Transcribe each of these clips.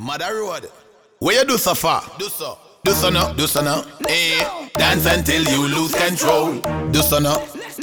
Mother Road. Where you do so far? Do so. Do so now, do so now. Dance until you lose control. Do so now.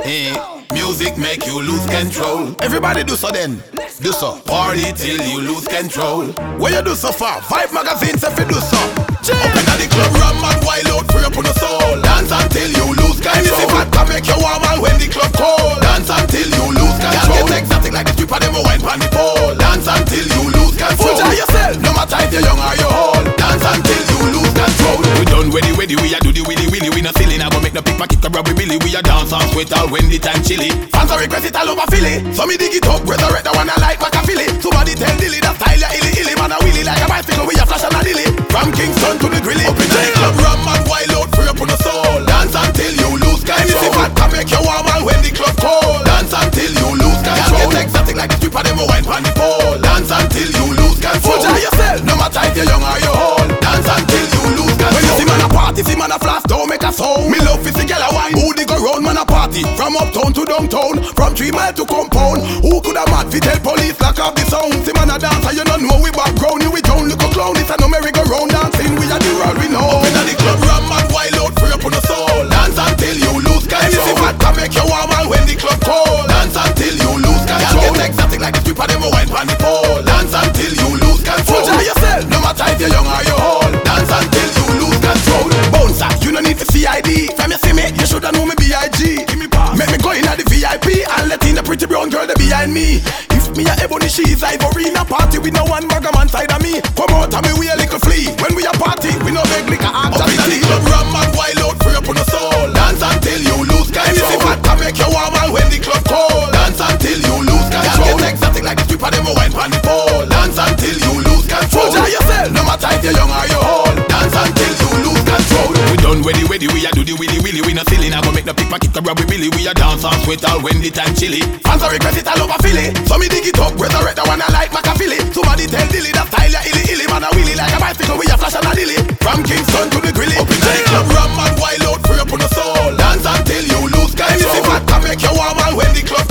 Music make you lose control. Everybody do so then. Do so. Party till you lose control. Where you do so far? Vibe magazine say fi do so. Up inna the club, ram and wild out, free up on the soul. Dance until you lose control. And if it can make you warm and when the club cold. Dance until you lose control. Get exotic like the stripper them who wine pon the pole. Dance until you lose control. Enjoy yourself, no matter if you're young or you're old. Dance until you lose control. We done ready, we a do the willy willy. We no silly, now go make no pickpocket kick a rubber billy. We a dance and sweat all when the time chilly. Fans a request it all over Philly. So me dig it up, resurrect the one I like Machiavelli. Somebody tell Dilly that style ya illy illy. Man a willy like a bicycle, we a flash and a dilly. From Kingston to the grilly. Up in the club, ram and wild out, free up on the soul. Dance until you lose control. And if it can make you warm and when the club cold. Dance until you lose control. Get exotic like the stripper them who wine pon the pole. Dance until you lose control. Enjoy yourself, no matter if you're young or you're old. Dance until you lose control. When you see man a party, see man a flash, don't make a sound. Me love is the girl a wine. Who they go round man a party? From uptown to downtown, from 3 mile to compound. Who could a mad fi tell police lock off the sound? See man a dancer, you don't know we background. You we don't look a clown. It's a no merry-go-round dancing. We are the world we know. Up inna the club, ram and wild out, free up on the soul. Dance until you lose control. And if it can make you warm and when the club cold. Dance until you lose control. Get exotic like the stripper them who wine pon the pole. Dance until you lose control. Enjoy yourself, no matter if you're young or you're old. Dance until you lose control. Bouncer, you no need to CID. From you see me, you shoulda know me B.I.G. Give me pass. Make me go inna the VIP and let in the pretty brown girl that behind me. If me a ebony, she's ivory. In a party with no one bag a man side of me. Come out and me we a little flea. When we a party, we no beg liquor act. Up inna the club, ram and wild out, free up on the soul. Dance until you lose control. And if it can make you warm and when the club cold. Dance until you lose control. Get exotic like the stripper them who wine pon the pole. Dance until you lose control. Enjoy yourself, no matter if you're young or you're old. Dance until you lose control. We done ready, we a do the willy willy. We no silly, now go make no pickpocket kick a rubber billy. We a dance and sweat all when the time chilly. Fans a request it all over Philly. So me dig it up, resurrect the one I like Machiavelli. Somebody tell Dilly that style ya illy illy. Man a willy like a bicycle, we a flash and a dilly. From Kingston to the grilly. Up in the club, ram and wild out, free up on the soul. Dance until you lose control. And if it can make you warm and when the club